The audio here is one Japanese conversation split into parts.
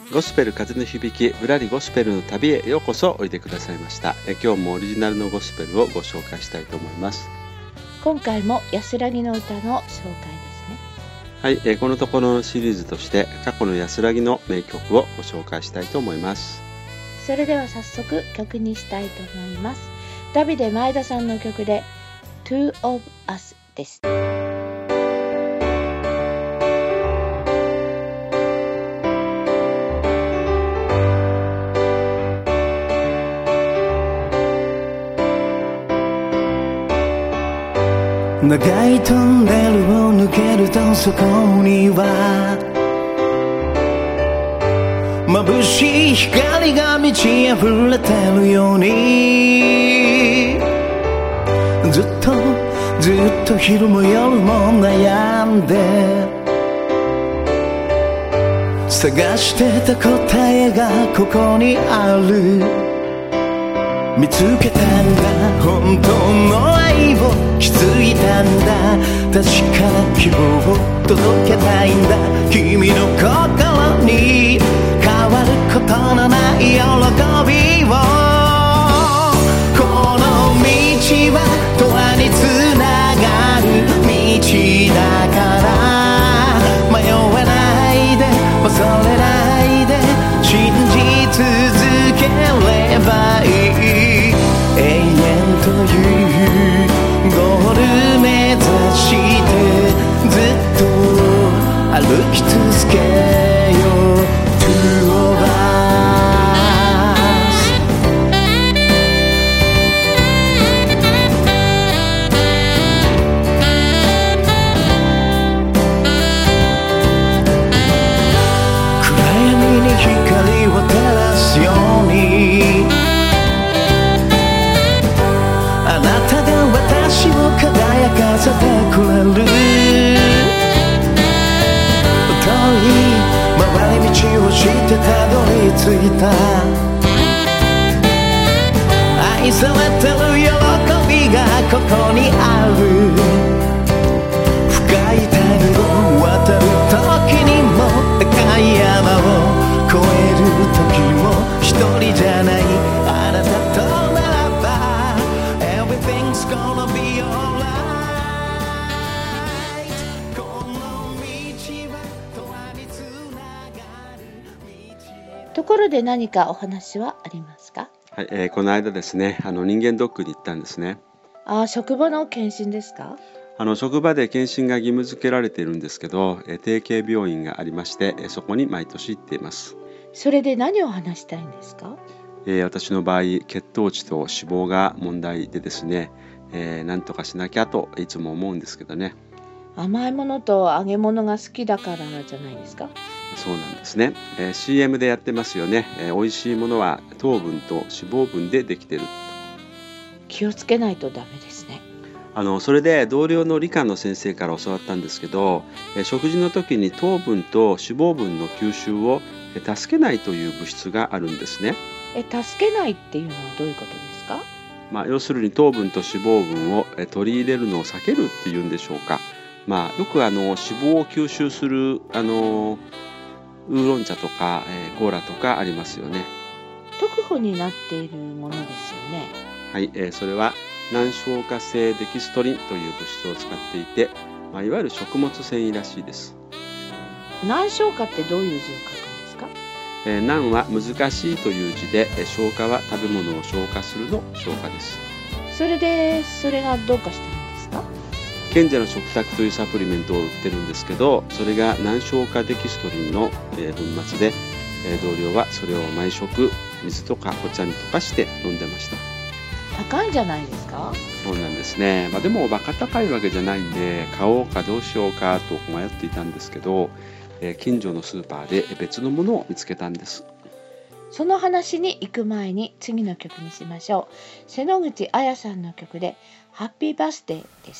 ゴスペル風の響き、ぶらりゴスペルの旅へようこそおいでくださいました。今日もオリジナルのゴスペルをご紹介したいと思います。 今回も安らぎの歌の紹介ですね。 はい、このところのシリーズとして過去の安らぎの名曲をご紹介したいと思います。 それでは早速曲にしたいと思います。ダビデ前田さんの曲で Two of Us です。 長いトンネルを抜けるとそこには眩しい光が満ち溢れてるようにずっと昼も夜も悩んで探してた答えがここにある見つけたんだ本当の愛を気づいたんだ確かな希望を届けたいんだ君の心に変わることのない喜びをこの道は永遠につながる道だから迷わないで恐れないで信じ続ければいい永遠というゴール目指してずっと歩き続けよう Two of us 暗闇に光を照らすようにあなたが私を輝かせてくれる遠い回り道をしてたどり着いた愛されてる喜びがここにある深い谷を渡る時にも高い山を越える時も一人じゃないあなたとならばEverything's gonna be alright この道は永遠につながる道ところで何かお話はありますか？ はい、この間ですね、人間ドックに行ったんですね。 職場の検診ですか？ 職場で検診が義務付けられているんですけど、定型病院がありまして、そこに毎年行っています。 それで何を話したいんですか？ 私の場合血糖値と脂肪が問題でですね、なんとかしなきゃといつも思うんですけどね。 甘いものと揚げ物が好きだからじゃないですか？ そうなんですね、CM でやってますよね、美味しいものは糖分と脂肪分でできてる。 気をつけないとダメですね。 それで同僚の理科の先生から教わったんですけど、食事の時に糖分と脂肪分の吸収を助けないという物質があるんですね。 助けないっていうのはどういうことですか？ 要するに糖分と脂肪分を取り入れるのを避けるっていうんでしょうか。よく脂肪を吸収するウーロン茶とか、コーラとかありますよね。 特保になっているものですよね。 はい、それは難消化性デキストリンという物質を使っていて、いわゆる食物繊維らしいです。 難消化ってどういう字を書くんですか？ 難は難しいという字で、消化は食べ物を消化するの消化です。 それがどうかしたんですか？ 賢者の食卓というサプリメントを売ってるんですけど、それが難消化デキストリンの、粉末で、同僚はそれを毎食水とかお茶に溶かして飲んでました。 高いんじゃないですか？ そうなんですね。でもバカ高いわけじゃないんで買おうかどうしようかと迷っていたんですけど、近所のスーパーで別のものを見つけたんです。 その話に行く前に次の曲にしましょう。瀬野口彩さんの曲でハッピーバースデーです。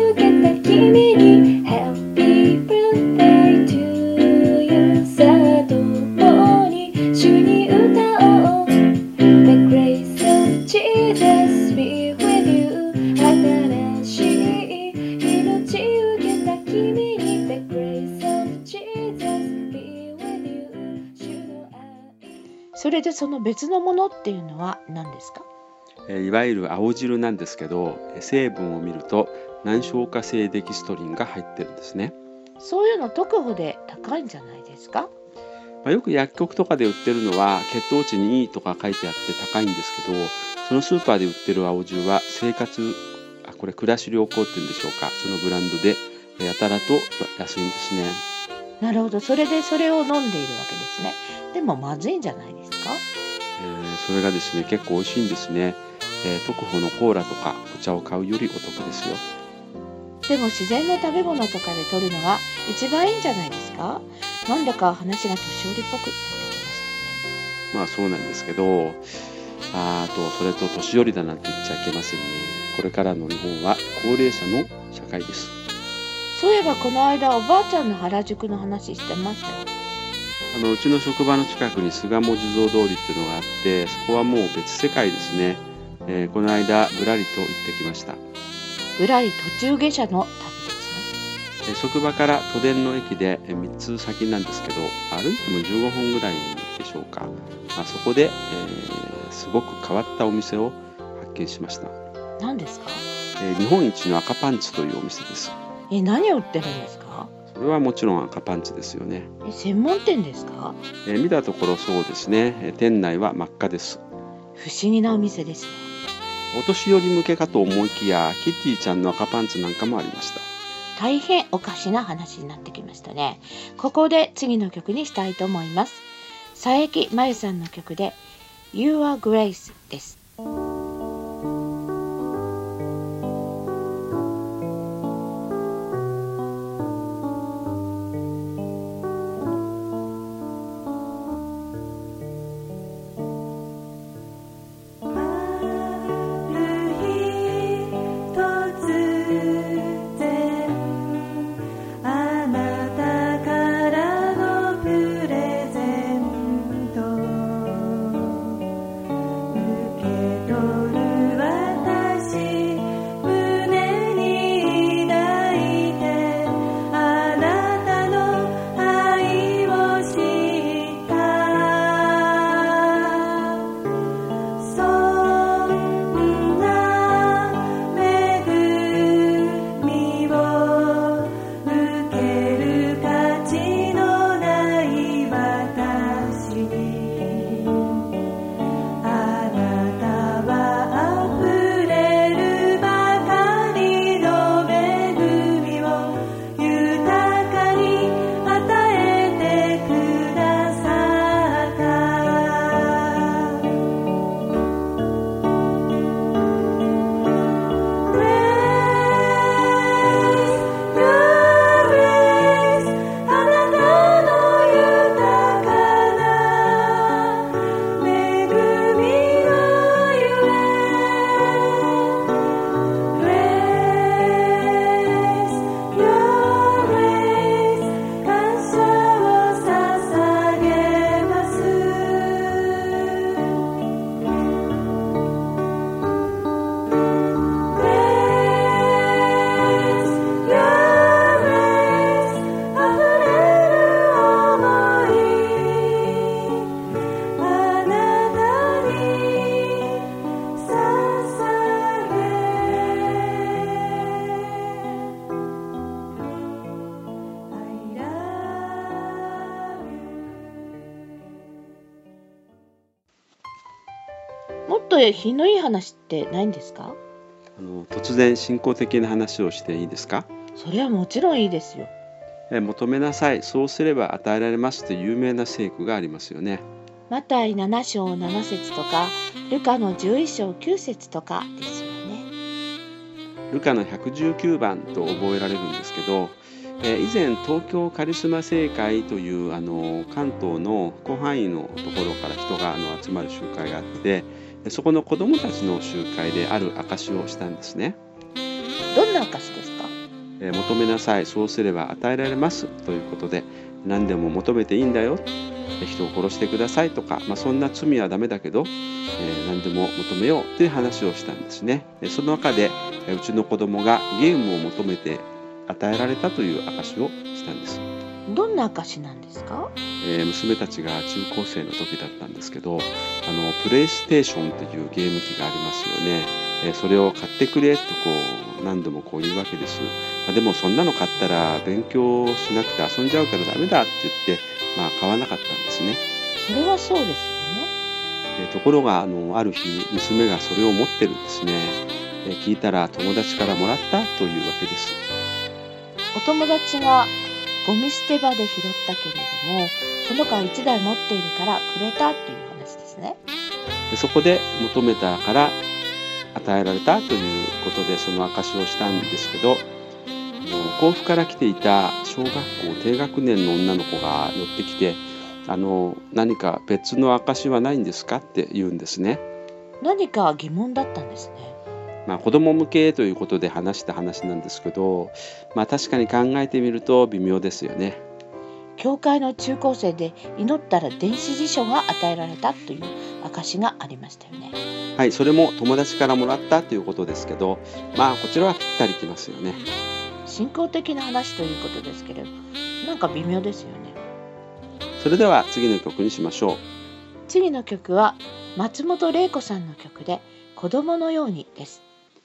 君に Happy birthday to you さあどそれでその別のものっていうのは何ですか？ いわゆる青汁なんですけど、成分を見ると難消化性デキストリンが入ってるんですね。 そういうの特保で高いんじゃないですか？ よく薬局とかで売ってるのは血糖値にいいとか書いてあって高いんですけど、そのスーパーで売ってる青汁はこれ暮らし良好っていうんでしょうか、そのブランドでやたらと安いんですね。 なるほど、それでそれを飲んでいるわけですね。でもまずいんじゃないですか？ それがですね、結構美味しいんですね。特保のコーラとかお茶を買うよりお得ですよ。 でも自然の食べ物とかで取るのが一番いいんじゃないですか？なんだか話が年寄りっぽくなってきましたね。 そうなんですけど、それと年寄りだなんて言っちゃいけませんね。これからの日本は高齢者の社会です。 そういえばこの間おばあちゃんの原宿の話してましたよ。 うちの職場の近くに巣鴨地蔵通りっていうのがあって、そこはもう別世界ですね。この間ぶらりと行ってきました。 ぶらり途中下車の旅ですね。 職場から都電の駅で3つ先なんですけど、歩いても15分ぐらいでしょうか。そこで、すごく変わったお店を発見しました。 何ですか？ 日本一の赤パンツというお店です。 何を売ってるんですか？ それはもちろん赤パンツですよね。 専門店ですか？ 見たところそうですね。店内は真っ赤です。 不思議なお店ですね。 お年寄り向けかと思いきや、キティちゃんの赤パンツなんかもありました。 大変おかしな話になってきましたね。ここで次の曲にしたいと思います。佐伯真由さんの曲で You Are Grace です。もっと日のいい話ってないんですか？ 突然信仰的な話をしていいですか？ それはもちろんいいですよ。 求めなさい、そうすれば与えられますという有名な聖句がありますよね。 マタイ7章7節とかルカの11章9節とかですよね。 ルカの119番と覚えられるんですけど、以前東京カリスマ聖会という関東の広範囲のところから人が集まる集会があって、そこの子どもたちの集会である証をしたんですね。 どんな証ですか？ 求めなさい、そうすれば与えられますということで、何でも求めていいんだよ、人を殺してくださいとか、そんな罪はダメだけど、何でも求めようという話をしたんですね。その中でうちの子供がゲームを求めて与えられたという証をしたんです。 どんな証なんですか？ 娘たちが中高生の時だったんですけど、プレイステーションというゲーム機がありますよね。それを買ってくれと何度も言うわけです。でもそんなの買ったら勉強しなくて遊んじゃうからダメだって言って、買わなかったんですね。 それはそうですよね。 ところがある日娘がそれを持ってるんですね。聞いたら友達からもらったというわけです。 お友達がゴミ捨て場で拾ったけれども、その子は1台持っているからくれたという話ですね。 そこで求めたから与えられたということでその証をしたんですけど、甲府から来ていた小学校低学年の女の子が寄ってきて、何か別の証はないんですかって言うんですね。 何か疑問だったんですね。 子供向けということで話した話なんですけど、確かに考えてみると微妙ですよね。 教会の中高生で祈ったら電子辞書が与えられたという証がありましたよね。 はい、それも友達からもらったということですけど、こちらはぴったりきますよね。 信仰的な話ということですけれど、なんか微妙ですよね。 それでは次の曲にしましょう。 次の曲は松本玲子さんの曲で子供のようにです。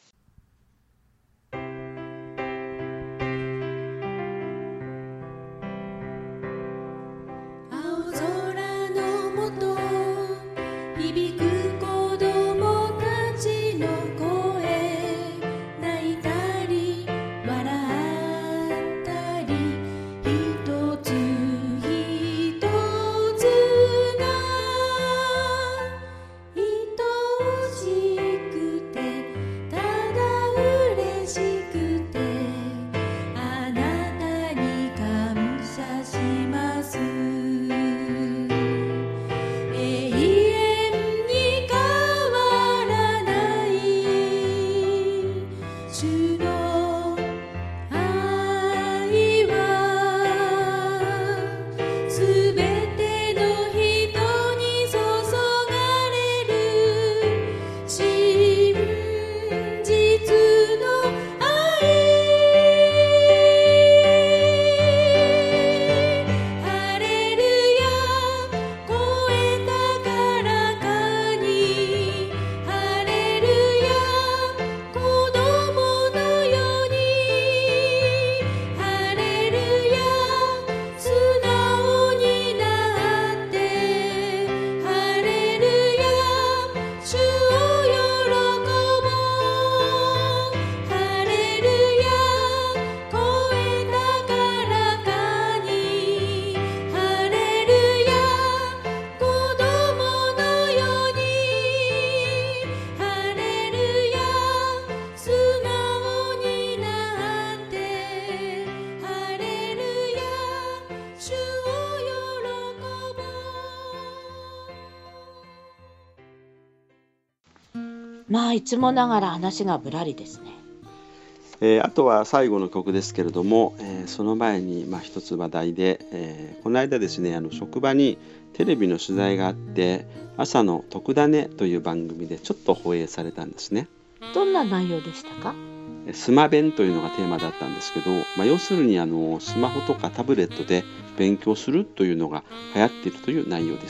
いつもながら話がぶらりですね。 あとは最後の曲ですけれども、その前に一つ話題で、この間ですね、職場にテレビの取材があって、朝の特ダネという番組でちょっと放映されたんですね。 どんな内容でしたか？ スマ弁というのがテーマだったんですけど、要するにスマホとかタブレットで勉強するというのが流行っているという内容です。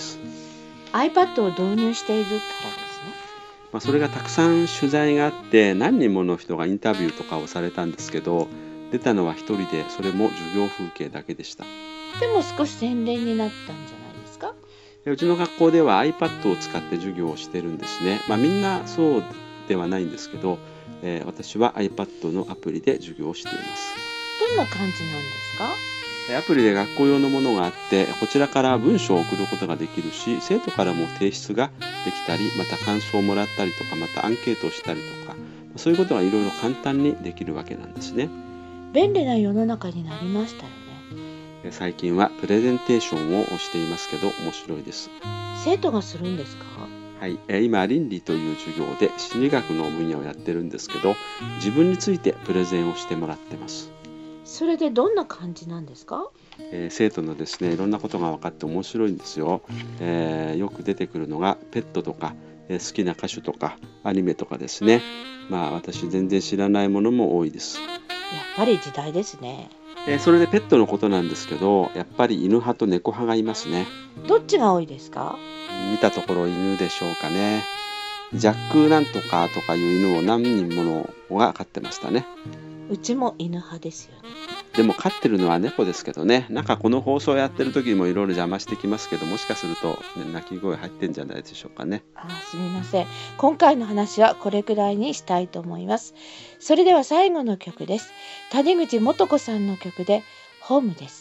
iPad を導入しているからですね。 それがたくさん取材があって何人もの人がインタビューとかをされたんですけど、出たのは一人で、それも授業風景だけでした。 でも少し洗練になったんじゃないですか？ うちの学校では iPad を使って授業をしてるんですね。みんなそうではないんですけど、私は iPad のアプリで授業をしています。 どんな感じなんですか？ アプリで学校用のものがあって、こちらから文章を送ることができるし、生徒からも提出ができたり、また感想をもらったりとか、またアンケートをしたりとか、そういうことがいろいろ簡単にできるわけなんですね。 便利な世の中になりましたよね。 最近はプレゼンテーションをしていますけど、面白いです。 生徒がするんですか？ はい、今倫理という授業で心理学の分野をやってるんですけど、自分についてプレゼンをしてもらってます。 それでどんな感じなんですか？ 生徒のですね、いろんなことが分かって面白いんですよ。よく出てくるのがペットとか、好きな歌手とかアニメとかですね。私全然知らないものも多いです。 やっぱり時代ですね。 それでペットのことなんですけど、やっぱり犬派と猫派がいますね。 どっちが多いですか？ 見たところ犬でしょうかね。ジャックなんとかとかいう犬を何人ものが飼ってましたね。 うちも犬派ですよね。 でも飼ってるのは猫ですけどね。なんかこの放送やってる時にもいろいろ邪魔してきますけど、もしかすると、ね、鳴き声入ってんじゃないでしょうかね。 すみません。今回の話はこれくらいにしたいと思います。それでは最後の曲です。谷口素子さんの曲でホームです。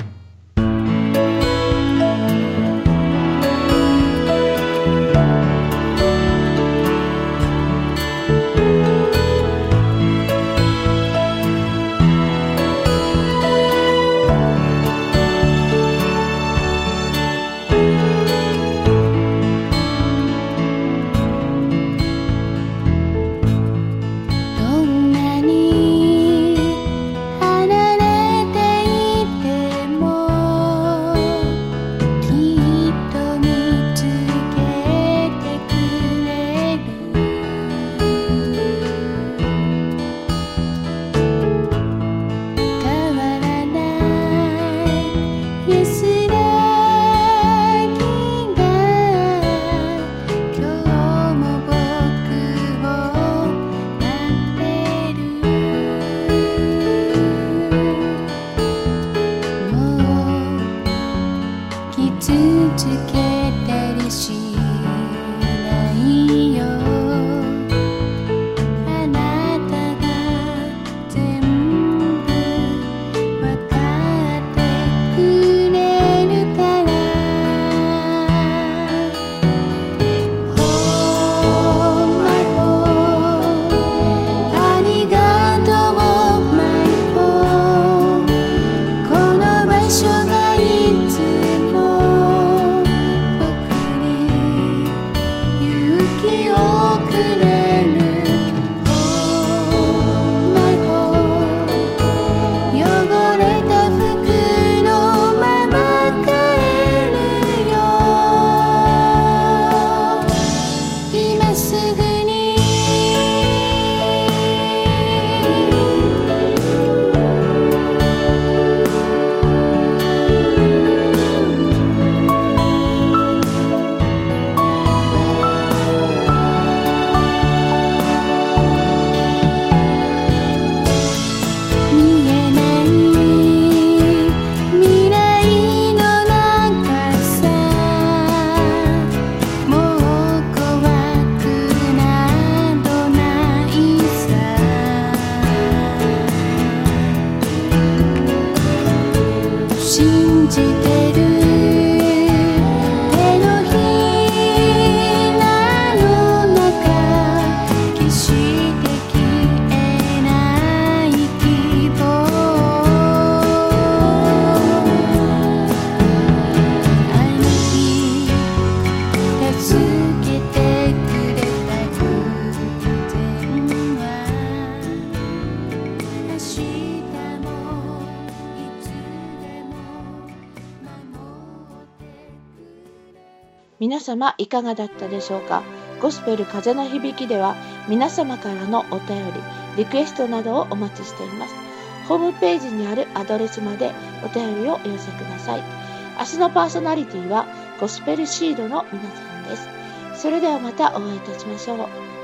皆様いかがだったでしょうか。ゴスペル風の響きでは皆様からのお便り、リクエストなどをお待ちしています。ホームページにあるアドレスまでお便りをお寄せください。明日のパーソナリティはゴスペルシードの皆さんです。それではまたお会いいたしましょう。